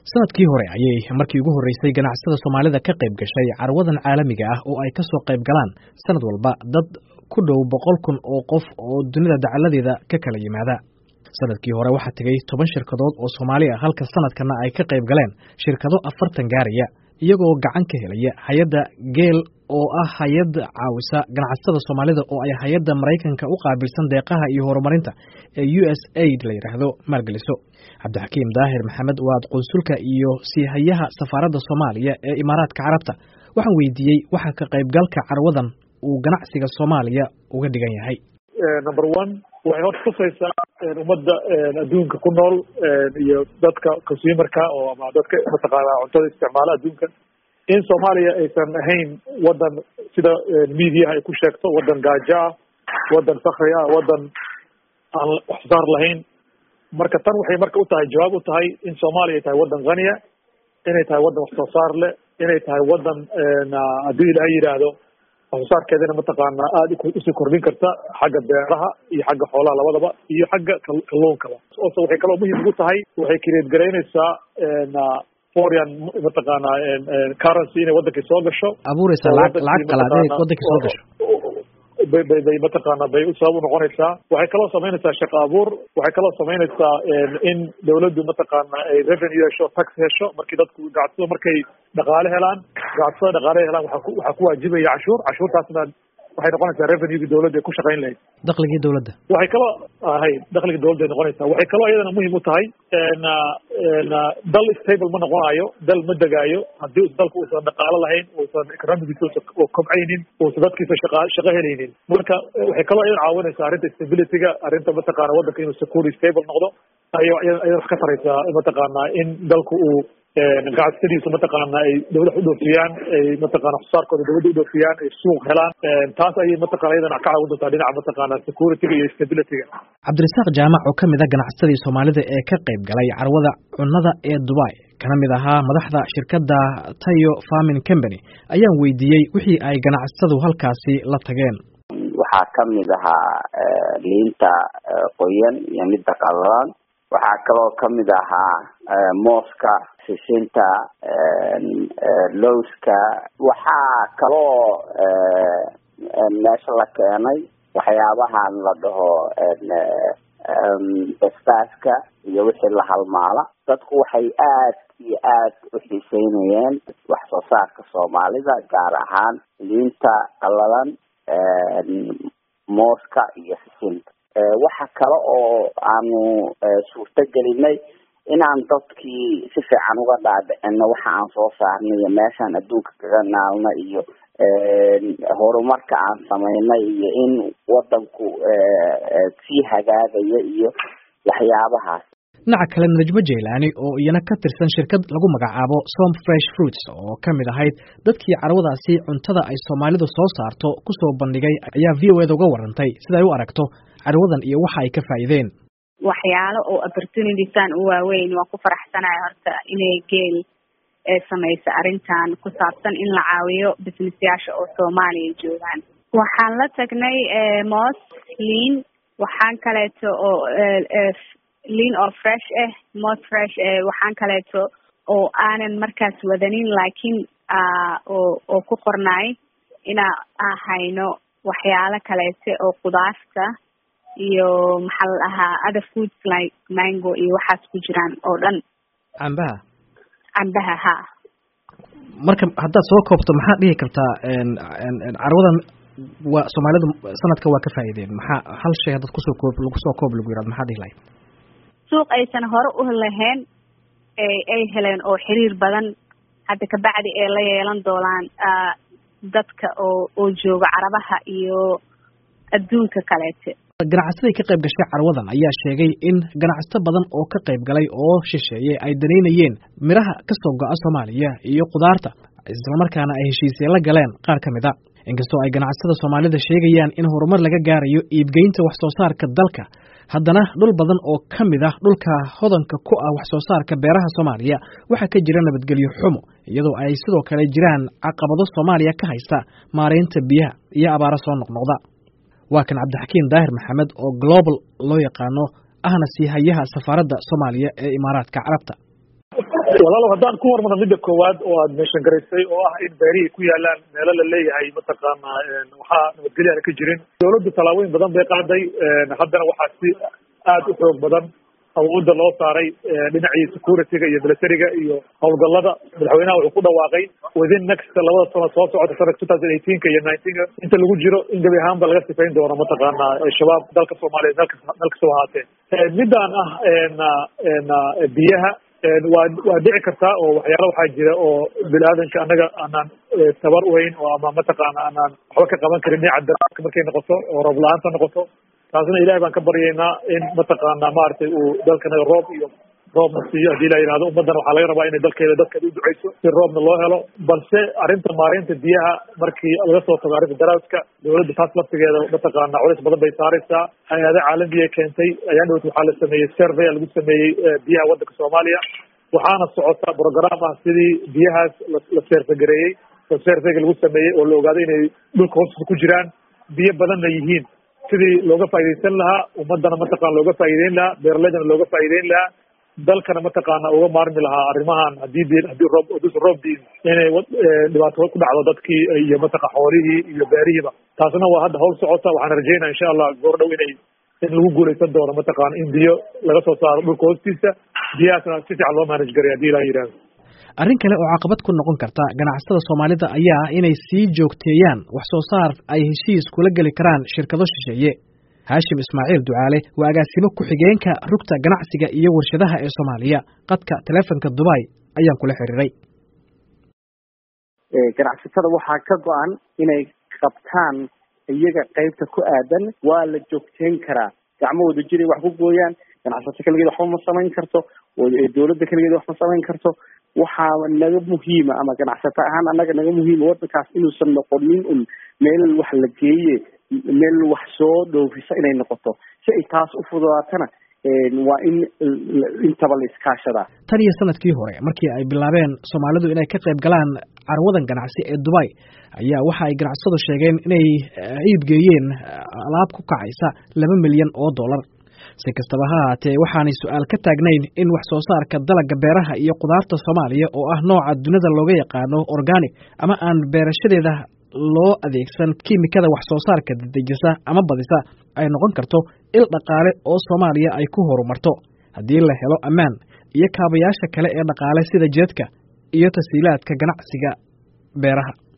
sanadkii hore ayay markii ugu horeysay ganacsada Soomaalida ka qayb gashay carwadan caalamiga ah oo ay ka soo qayb galaan sanad walba dad ku dhow 100,000 oo qof oo dunida dacaladeeda ka kala yimaada. sanadkii hore waxaa tagay 10 shirkadood oo Soomaali ah halka sanadkana ay ka qayb galeen shirkado 40 gaaraya iyagoo gacan ka helaya hay'adda Geel oo ah hay'ad caawisa ganacsada Soomaalida oo ay hay'adda Mareykanka u qaabilsan deeqaha iyo horumarinta ee USAID la yiraahdo maalgeliso. Cabdixakiim Daahir Maxamed waa qonsulka iyo siihayaha safaaradda Soomaaliya ee Imaaraadka Carabta. Waxaan weydiiyay waxa ka qayb galka carwadan uu ganacsiga Soomaaliya uga dhigan yahay. Number 1 waxay hor tusaysaa ummadda adduunka ku nool iyo dadka consumerka oo ama dadka mataqaana cuntada isticmaala adduunka in Soomaaliya aysan ahayn wadan sida media ay ku sheegto wadan gaajo ah wadan fakri ah wadan aan wax soo lahayn marka tan waxay marka u tahay jawaab u tahay in Soomaaliya tahay wadan qaniya inay tahay wadan wax soo saar leh inay tahay wadan haddii Ilaahay yiraahdo wax soo saarkeedana mataqaana aad u kordhin karta xagga beeraha iyo xagga xoolaha labadaba iyo xagga kalluunka oo waxay kaloo muhiim u tahay waxay create gareynaysaa foreign mataqaana currency inay wadanka soo gasho abuuraysa lacag qalaad wadanka soo gasho bay mataqaana bay u sabab noqonaysaa waxay kaloo sameynaysaa shaqo abuur waxay kaloo sameynaysaa in dawladdu mataqaana ay revenue hesho tax hesho markii dadku ganacsado markay dhaqaale helaan waxa ku waajibaya cashuurtaasna waxay noqonaysaa revenue dawladda ay ku shaqayn lahayd dakhligii dawladda waxay kaloo dakhliga dawladda ay noqonaysaa waxay kaloo iyadana muhiim u tahay dal stable ma noqonayo dal ma degaayo haddii dalku uusan dhaqaale lahayn uusan economigiisa oo kobcaynin uusan dadkiisa shaqo helaynin marka waxay kaloo iyadana caawinaysaa arrinta stabilityga arrinta mataqaana waddanka inuu security stable noqdo ayay wax ka taraysaa mataqaana in dalku uu ganacsadiisa mataqaana ay dawladda u dhoofiyaan ay mataqaana xusaarkooda dawladda u dhoofiyaan ay suuq helaan taas ayay mataqaana iyadana ka caawin doontaa dhinaca mataqaana security-ga iyo stability-ga. Cabdirasaaq Jaamac oo kamid ah ganacsadii Soomaalida ee ka qayb galay carwada cunnada ee Dubai kana mid ahaa madaxda shirkadda Tayo Farming Company ayaan weydiiyey wixii ay ganacsadu halkaasi la tageen. waxaa kamid ahaa liinta qoyan iyo mid qalalan waxaa kaloo kamid ahaa mooska sisinta lowska waxaa kaloo meesha la keenay waxyaabahan la dhaho basbaaska iyo wixii la halmaala dadku waxay aad iyo aad u xiiseynayeen wax soo saarka Soomaalida gaar ahaan liinta qalalan mooska iyo sisinta waxa kale oo aanu suurta gelinay inaan dadkii si fiican uga dhaadhicino waxa aan soo saarnay meeshan adduunka kaga naalna iyo horumarka aan sameynay iyo in wadanku sii hagaagaya iyo waxyaabahaas. dhinaca kale Najmo Jeylani oo iyana ka tirsan shirkad lagu magacaabo Som Fresh Fruits oo kamid ahayd dadkii carwadaasi cuntada ay Soomaalidu soo saarto ku soo bandhigay ayaa VOA uga warantay sida ay u aragto carwadan iyo waxa ay ka faa'iideen. waxyaalo oo opportunities aan u waaweyn waa ku faraxsanahay horta inay Geel samayso arrintan ku saabsan in la caawiyo business-yaasha oo Soomaaliya joogaan. waxaan la tagnay moos liin waxaan kaleeto oo liin oo fresh moos fresh waxaan kaleeto oo aanan markaas wadanin laakiin oo ku qornay ina ahayno waxyaalo kaleeto oo qudaarta iyo maxal ahaa other foods like mango iyo waxaas ku jiraan oo dhan cambaha ha marka haddaad soo koobto maxaa dhihi kartaa carwadan waa Soomaalidu sanadka waa ka faa'iideen maxaa hal shay haddaad kusoo koob lagu yiraahdo maxaa dhihi lahayd suuq aysan hore u lahayn ay heleen oo xiriir badan hadda ka bacdi ee la yeelan doonaan dadka oo jooga Carabaha iyo adduunka kaleete. ganacsatada ka qayb gashay carwadan ayaa sheegay in ganacsato badan oo ka qayb galay oo shisheeyay ay daneynayeen miraha ka soo go'a Soomaaliya iyo qudaarta isla markaana ay heshiisyo la galeen qaar kamid ah inkastoo ay ganacsatada Soomaalida sheegayaan in horumar laga gaarayo iibgeynta wax soo saarka dalka haddana dhul badan oo kamid ah dhulka hodanka ku ah wax soo saarka beeraha Soomaaliya waxa ka jira nabadgelyo xumo iyadoo ay sidoo kale jiraan caqabado Soomaaliya ka haysta maareynta biyaha iyo abaaro soo noqnoqda. waa kan Cabdixakiim Daahir Maxamed oo global loo yaqaano ahna siihayaha safaaradda Soomaaliya ee Imaaraadka Carabta. walaalow haddaan ku hormarno midda koowaad oo aad meeshan garaysay oo ah in beerihii ku yaalaan meelo la leeyahay mataqaana waxaa nabadgelyaana ka jirin dawladdu tallaabooyin badan bay qaaday haddana waxaa si aad u xoog badan awoodda loo saaray dhinacii security-ga iyo militariga iyo howlgallada madaxweynaha wuxuu ku dhawaaqay within next labada sano soo socota sanadka 2018 iyo 19 inta lagu jiro in gebi ahaanba laga sifayn doono mataqaana shabaab dalka Soomaaliya meel kasta ahaatee midaan biyaha waa dhici kartaa oo waxyaalo waxaa jira oo biniaadanka annaga aanaan tabar weyn oo ama mataqaana aanaan waxba ka qaban karin dhinaca daraadka markay noqoto oo roob la-aanta noqoto taasina ilahay baan ka baryaynaa in mataqaana maaragtay uu dalkanaga roobna siiyo haddii la yidhahdo ummaddana waxaa laga rabaa inay dadkeeda u duceyso si roobna loo helo balse arrinta maareynta biyaha markii laga soo tago arrinta daraadka dawladda taas laftigeeda mataqaana culays badan bay saaraysaa hay-ada caalamiya keentay ayaan dhowt waxaa la sameeyey survey lagu sameeyey biyaha waddanka Soomaaliya waxaana socota program ah sidii biyahaas la seerfagareeyey oo surveyga lagu sameeyey oo la ogaaday inay dhulka hoostiisa ku jiraan biyo badanna yihiin sidii looga faa'iidaysan lahaa ummaddana mataqaana looga faa'iideyn lahaa beeralaydana looga faa'iideyn lahaa dalkana mataqaana uga maarmi lahaa arrimahan haddii roob diin inay dhibaato ku dhacdo dadkii iyo mataqa xoolihii iyo beerihiiba taasna waa hadda hawl socota waxaan rajaynaa insha Allah goor dhow in lagu guuleysan doono mataqaana in biyo laga soo saaro dhulka hoostiisa biyahaasna si fiican loo manage garay haddii la yidhahdo arrin kale oo caqabad ku noqon karta ganacsatada Soomaalida ayaa inay sii joogteeyaan wax soo saar ay heshiis kula geli karaan shirkado shisheeye Hashim Ismaaciil Ducaale waa agaasimo ku-xigeenka rugta ganacsiga iyo warshadaha ee Soomaaliya qadka telefonka Dubai ayaan kula xiriiray ganacsatada waxaa ka go'an inay qabtaan iyaga qaybta ku aadan waa la joogteyn karaa gacmahooda jiray wax ku gooyaan ganacsato kaligeed waxba ma samayn karto oo dawladda kaligeed wax ma samayn karto waxaa naga muhiima ama ganacsato ahaan annaga naga muhiima waddankaas inuusan noqonin meel wax la geeye meel wax soo dhoofisa inay noqoto si ay taas u fududaatana waa in intaba la iskaashadaa tan iyo sanadkii hore markii ay bilaabeen Soomaalidu inay ka qayb galaan carwadan ganacsi ee Dubai ayaa waxa ay ganacsatadu sheegeen inay iibgeeyeen alaab ku kacaysa $2 milyan si kastaba ha ahaatee waxaanay su'aal ka taagnayn in wax soo saarka dalagga beeraha iyo qudaarta Soomaaliya oo ah nooca dunida looga yaqaano organic ama aan beerashadeeda loo adeegsan kiimikada wax soo saarka dedejisa ama badisa ay noqon karto il dhaqaale oo Soomaaliya ay ku horumarto haddii la helo ammaan iyo kaabayaasha kale ee dhaqaale sida jeedka iyo tasiilaadka ganacsiga beeraha